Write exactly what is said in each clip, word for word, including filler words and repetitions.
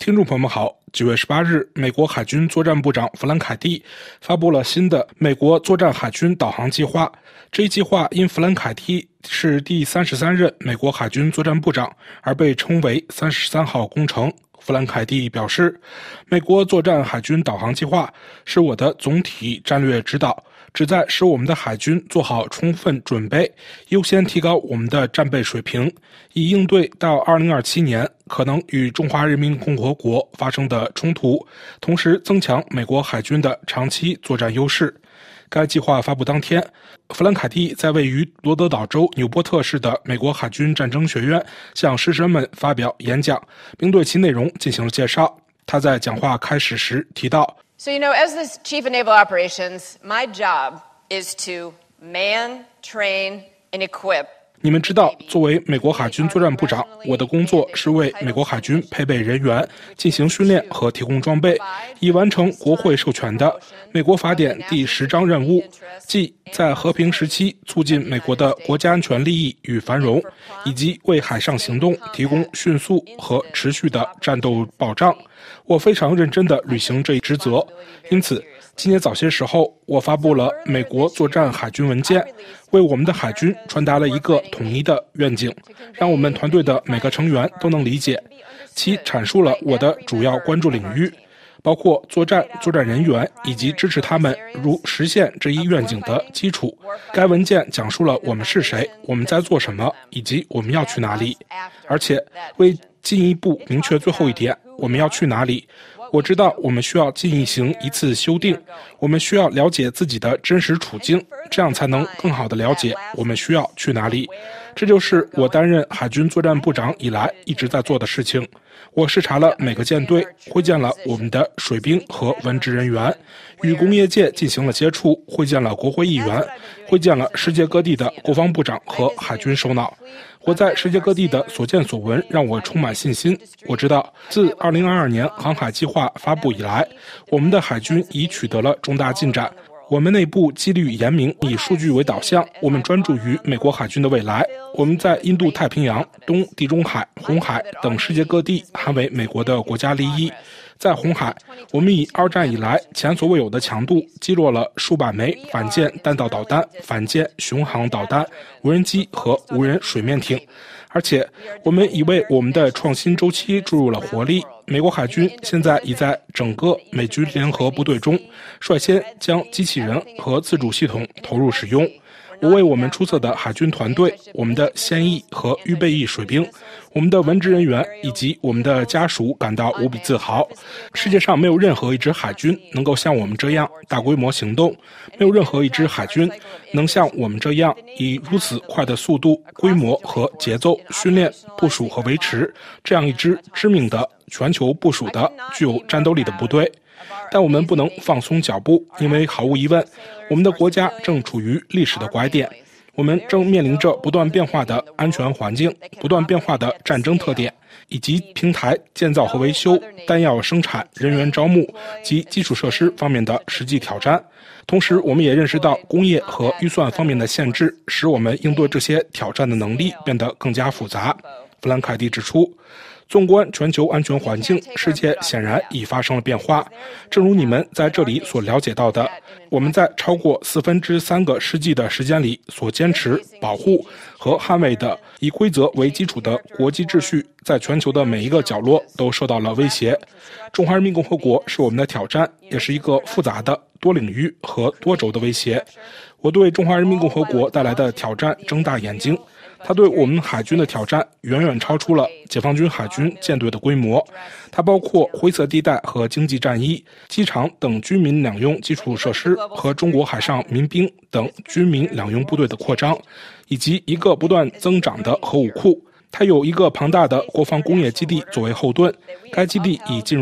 听众朋友们好，九月十八日，美国海军作战部长弗兰凯蒂发布了新的美国作战海军导航计划。这一计划因弗兰凯蒂是第三十三任美国海军作战部长而被称为三十三号工程。弗兰凯蒂表示，美国作战海军导航计划是我的总体战略指导，旨在使我们的海军做好充分准备，优先提高我们的战备水平，以应对到二零二七年可能与中华人民共和国发生的冲突，同时增强美国海军的长期作战优势。该计划发布当天，弗兰凯蒂在位于罗德岛州纽波特市的美国海军战争学院向师生们发表演讲，并对其内容进行了介绍。他在讲话开始时提到 So, you know, as the Chief of Naval Operations, my job is to man, train, and equip. 你们知道，作为美国海军作战部长，我的工作是为美国海军配备人员、进行训练和提供装备，以完成国会授权的美国法典第十章任务，即在和平时期促进美国的国家安全利益与繁荣，以及为海上行动提供迅速和持续的战斗保障。我非常认真地履行这一职责，因此今年早些时候，我发布了美国作战海军文件，为我们的海军传达了一个统一的愿景，让我们团队的每个成员都能理解。其阐述了我的主要关注领域，包括作战、作战人员以及支持他们如实现这一愿景的基础。该文件讲述了我们是谁，我们在做什么，以及我们要去哪里。而且为进一步明确最后一点，我们要去哪里，我知道我们需要进行一次修订，我们需要了解自己的真实处境，这样才能更好地了解我们需要去哪里。这就是我担任海军作战部长以来一直在做的事情。我视察了每个舰队，会见了我们的水兵和文职人员，与工业界进行了接触，会见了国会议员，会见了世界各地的国防部长和海军首脑。我在世界各地的所见所闻让我充满信心。我知道，自二零二二年航海计划发布以来，我们的海军已取得了重大进展。我们内部纪律严明，以数据为导向，我们专注于美国海军的未来。我们在印度太平洋、东地中海、红海等世界各地捍卫美国的国家利益。在红海，我们以二战以来前所未有的强度击落了数百枚反舰弹道导弹、反舰巡航导弹、无人机和无人水面艇，而且我们已为我们的创新周期注入了活力。美国海军现在已在整个美军联合部队中率先将机器人和自主系统投入使用。我为我们出色的海军团队、我们的现役和预备役水兵、我们的文职人员以及我们的家属感到无比自豪。世界上没有任何一支海军能够像我们这样大规模行动，没有任何一支海军能像我们这样以如此快的速度、规模和节奏训练、部署和维持这样一支知名的全球部署的具有战斗力的部队。但我们不能放松脚步，因为毫无疑问，我们的国家正处于历史的拐点。我们正面临着不断变化的安全环境、不断变化的战争特点，以及平台建造和维修、弹药生产、人员招募及基础设施方面的实际挑战。同时，我们也认识到工业和预算方面的限制，使我们应对这些挑战的能力变得更加复杂。弗兰凯蒂指出，纵观全球安全环境，世界显然已发生了变化。正如你们在这里所了解到的，我们在超过四分之三个世纪的时间里所坚持、保护和捍卫的以规则为基础的国际秩序，在全球的每一个角落都受到了威胁。中华人民共和国是我们的挑战，也是一个复杂的多领域和多轴的威胁。我对中华人民共和国带来的挑战睁大眼睛。它对我们海军的挑战远远超出了解放军海军舰队的规模，它包括灰色地带和经济战役、机场等军民两用基础设施和中国海上民兵等军民两用部队的扩张，以及一个不断增长的核武库。它有一个庞大的国防工业基地作为后盾，该基地已进入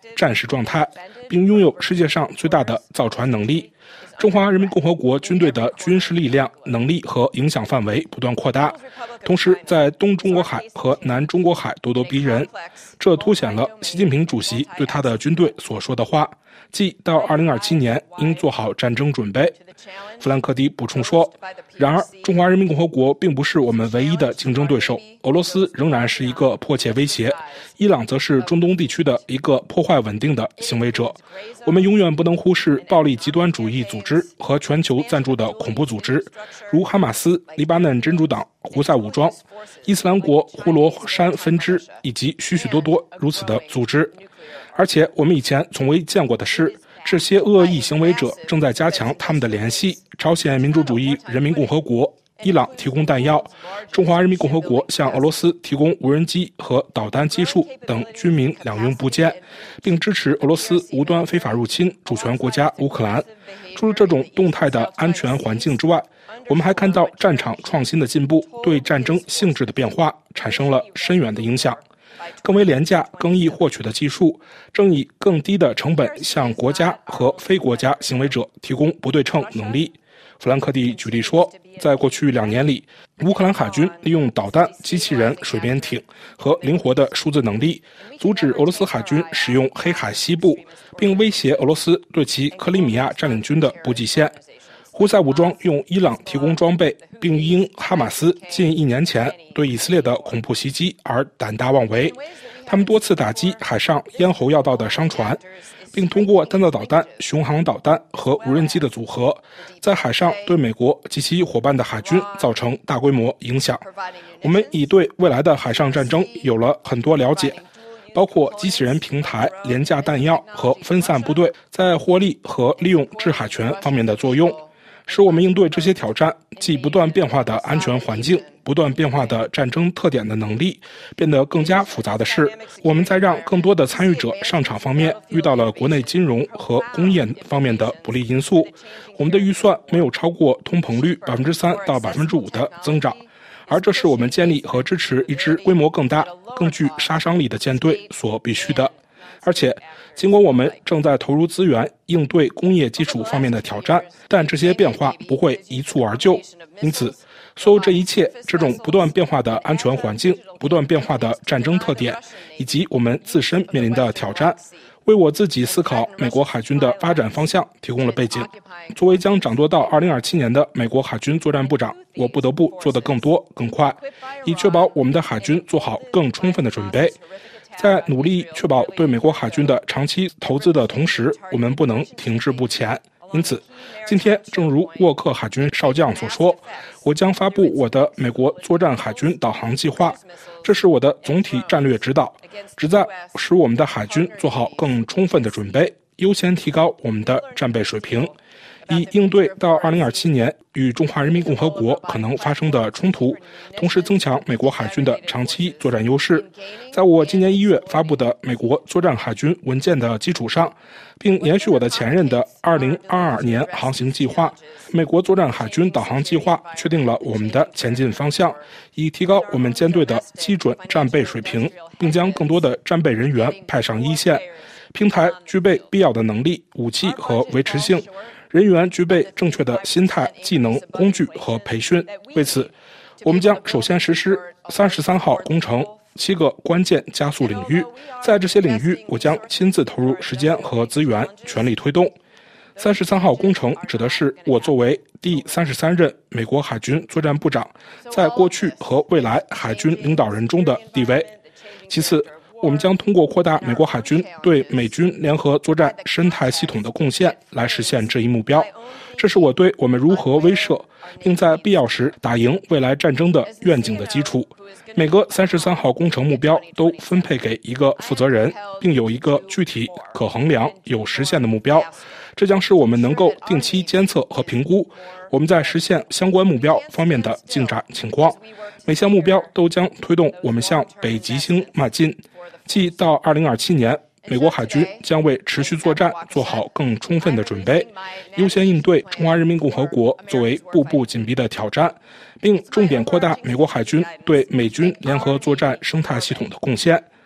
战时状态，并拥有世界上最大的造船能力。中华人民共和国军队的军事力量、能力和影响范围不断扩大，同时在东中国海和南中国海咄咄逼人，这凸显了习近平主席对他的军队所说的话，即到二零二七年应做好战争准备。弗兰克迪补充说，然而中华人民共和国并不是我们唯一的竞争对手，俄罗斯仍然是一个迫切威胁，伊朗则是中东地区的一个破坏稳定的行为者。我们永远不能忽视暴力极端主义组织和全球赞助的恐怖组织，如哈马斯、黎巴嫩真主党、胡塞武装、伊斯兰国呼罗珊分支以及许许多多如此的组织。而且我们以前从未见过的是，这些恶意行为者正在加强他们的联系，朝鲜民主主义人民共和国、伊朗提供弹药，中华人民共和国向俄罗斯提供无人机和导弹技术等军民两用部件，并支持俄罗斯无端非法入侵主权国家乌克兰。除了这种动态的安全环境之外，我们还看到战场创新的进步对战争性质的变化产生了深远的影响。更为廉价、更易获取的技术，正以更低的成本向国家和非国家行为者提供不对称能力。弗兰克蒂举例说，在过去两年里，乌克兰海军利用导弹、机器人、水边艇和灵活的数字能力，阻止俄罗斯海军使用黑海西部，并威胁俄罗斯对其克里米亚占领军的补给线。胡塞武装用伊朗提供装备，并因哈马斯近一年前对以色列的恐怖袭击而胆大妄为。他们多次打击海上咽喉要道的商船，并通过弹道导弹、巡航导弹和无人机的组合，在海上对美国及其伙伴的海军造成大规模影响。我们已对未来的海上战争有了很多了解，包括机器人平台、廉价弹药和分散部队在获利和利用制海权方面的作用，使我们应对这些挑战，即不断变化的安全环境、不断变化的战争特点的能力变得更加复杂的是，我们在让更多的参与者上场方面遇到了国内金融和工业方面的不利因素。我们的预算没有超过通膨率百分之三到百分之五的增长，而这是我们建立和支持一支规模更大、更具杀伤力的舰队所必须的。而且，尽管我们正在投入资源应对工业基础方面的挑战，但这些变化不会一蹴而就。因此，所有这一切，这种不断变化的安全环境、不断变化的战争特点，以及我们自身面临的挑战，为我自己思考美国海军的发展方向提供了背景。作为将掌舵到二零二七年的美国海军作战部长，我不得不做得更多、更快，以确保我们的海军做好更充分的准备。在努力确保对美国海军的长期投资的同时，我们不能停滞不前。因此，今天正如沃克海军少将所说，我将发布我的美国作战海军导航计划，这是我的总体战略指导，旨在使我们的海军做好更充分的准备，优先提高我们的战备水平，以应对到二零二七年与中华人民共和国可能发生的冲突，同时增强美国海军的长期作战优势。在我今年一月发布的美国作战海军文件的基础上，并延续我的前任的二零二二年航行计划，美国作战海军导航计划确定了我们的前进方向，以提高我们舰队的基准战备水平，并将更多的战备人员派上一线。平台具备必要的能力、武器和维持性，人员具备正确的心态、技能、工具和培训。为此，我们将首先实施三十三号工程七个关键加速领域，在这些领域，我将亲自投入时间和资源，全力推动。三十三号工程指的是我作为第三十三任美国海军作战部长，在过去和未来海军领导人中的地位。其次，我们将通过扩大美国海军对美军联合作战生态系统的贡献来实现这一目标。这是我对我们如何威慑，并在必要时打赢未来战争的愿景的基础。每个三十三号工程目标都分配给一个负责人，并有一个具体、可衡量、有实现的目标。这将使我们能够定期监测和评估我们在实现相关目标方面的进展情况。每项目标都将推动我们向北极星迈进。即到二零二七年，美国海军将为持续作战做好更充分的准备，优先应对中华人民共和国作为步步紧逼的挑战，并重点扩大美国海军对美军联合作战生态系统的贡献。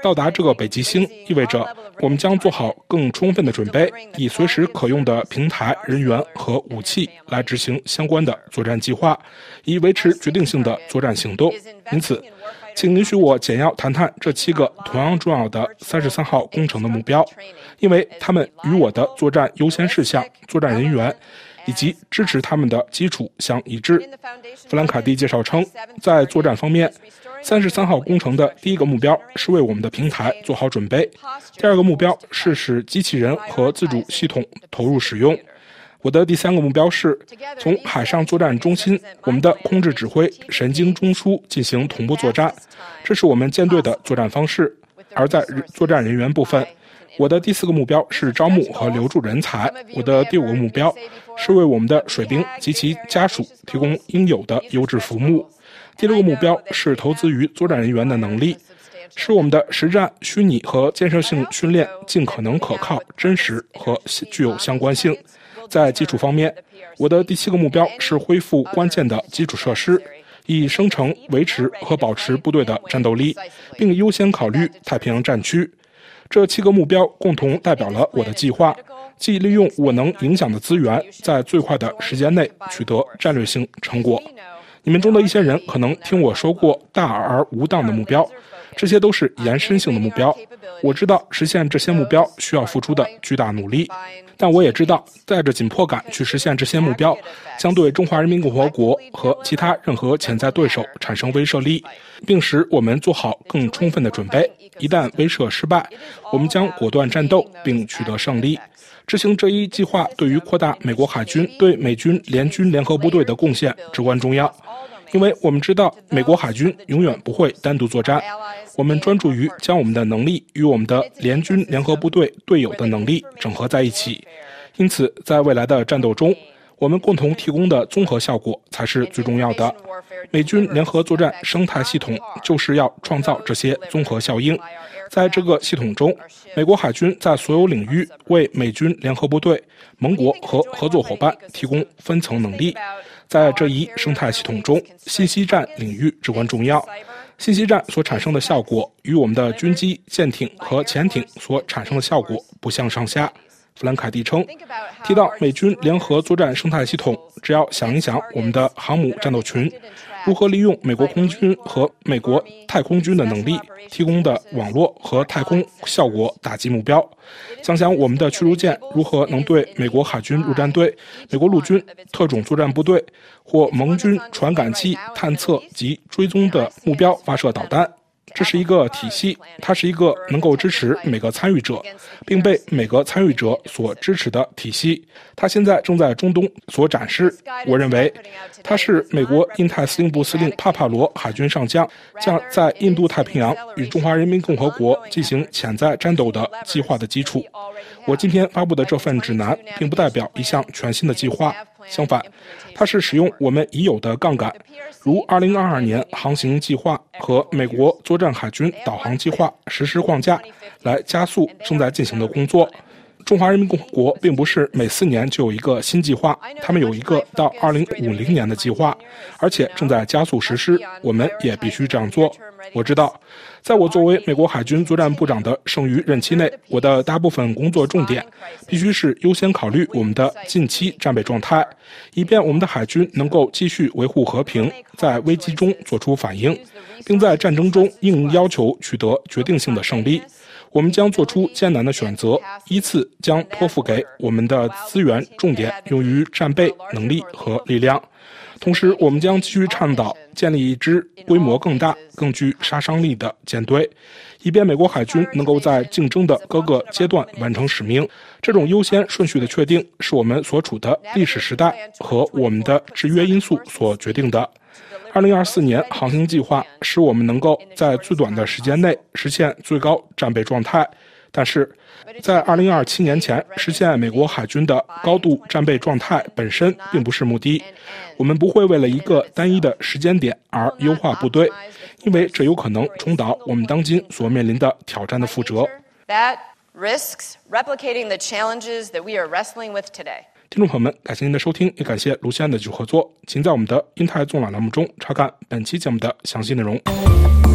到达这个北极星意味着我们将做好更充分的准备，以随时可用的平台、人员和武器来执行相关的作战计划，以维持决定性的作战行动。因此，请允许我简要谈谈这七个同样重要的三十三号工程的目标，因为他们与我的作战优先事项、作战人员以及支持他们的基础相一致。弗兰卡蒂介绍称，在作战方面，三十三号工程的第一个目标是为我们的平台做好准备，第二个目标是使机器人和自主系统投入使用。我的第三个目标是从海上作战中心，我们的控制指挥神经中枢进行同步作战，这是我们舰队的作战方式。而在作战人员部分，我的第四个目标是招募和留住人才，我的第五个目标是为我们的水兵及其家属提供应有的优质服务，第六个目标是投资于作战人员的能力，使我们的实战、虚拟和建设性训练尽可能可靠、真实和具有相关性。在基础方面，我的第七个目标是恢复关键的基础设施，以生成、维持和保持部队的战斗力，并优先考虑太平洋战区。这七个目标共同代表了我的计划，即利用我能影响的资源，在最快的时间内取得战略性成果。你们中的一些人可能听我说过大而无当的目标，这些都是延伸性的目标。我知道实现这些目标需要付出的巨大努力，但我也知道带着紧迫感去实现这些目标将对中华人民共和国和其他任何潜在对手产生威慑力，并使我们做好更充分的准备。一旦威慑失败，我们将果断战斗并取得胜利。执行这一计划对于扩大美国海军对美军联军联合部队的贡献至关重要，因为我们知道美国海军永远不会单独作战，我们专注于将我们的能力与我们的联军联合部队队友的能力整合在一起。因此，在未来的战斗中，我们共同提供的综合效果才是最重要的。美军联合作战生态系统就是要创造这些综合效应。在这个系统中，美国海军在所有领域为美军联合部队、盟国和合作伙伴提供分层能力。在这一生态系统中，信息战领域至关重要。信息战所产生的效果与我们的军机、舰艇和潜艇所产生的效果不相上下。弗兰凯蒂称，提到美军联合作战生态系统，只要想一想我们的航母战斗群如何利用美国空军和美国太空军的能力提供的网络和太空效果打击目标，想想我们的驱逐舰如何能对美国海军陆战队、美国陆军特种作战部队或盟军传感器探测及追踪的目标发射导弹。这是一个体系，它是一个能够支持每个参与者并被每个参与者所支持的体系。它现在正在中东所展示。我认为它是美国印太司令部司令帕帕罗海军上将将在印度太平洋与中华人民共和国进行潜在战斗的计划的基础。我今天发布的这份指南并不代表一项全新的计划，相反，它是使用我们已有的杠杆，如二零二二年航行计划和美国作战海军导航计划实施框架，来加速正在进行的工作。中华人民共和国并不是每四年就有一个新计划，他们有一个到二零五零年的计划，而且正在加速实施，我们也必须这样做。我知道，在我作为美国海军作战部长的剩余任期内，我的大部分工作重点必须是优先考虑我们的近期战备状态，以便我们的海军能够继续维护和平，在危机中做出反应，并在战争中应要求取得决定性的胜利。我们将做出艰难的选择，依次将托付给我们的资源重点用于战备能力和力量。同时，我们将继续倡导建立一支规模更大、更具杀伤力的舰队，以便美国海军能够在竞争的各个阶段完成使命。这种优先顺序的确定是我们所处的历史时代和我们的制约因素所决定的。二零二四年航行计划使我们能够在最短的时间内实现最高战备状态，但是在二零二七年前实现美国海军的高度战备状态本身并不是目的。我们不会为了一个单一的时间点而优化部队，因为这有可能重蹈我们当今所面临的挑战的覆辙。 That risks replicating the challenges that we are wrestling with today. 听众朋友们，感谢您的收听，也感谢卢西安的继续合作。请在我们的印太纵览栏目中查看本期节目的详细内容。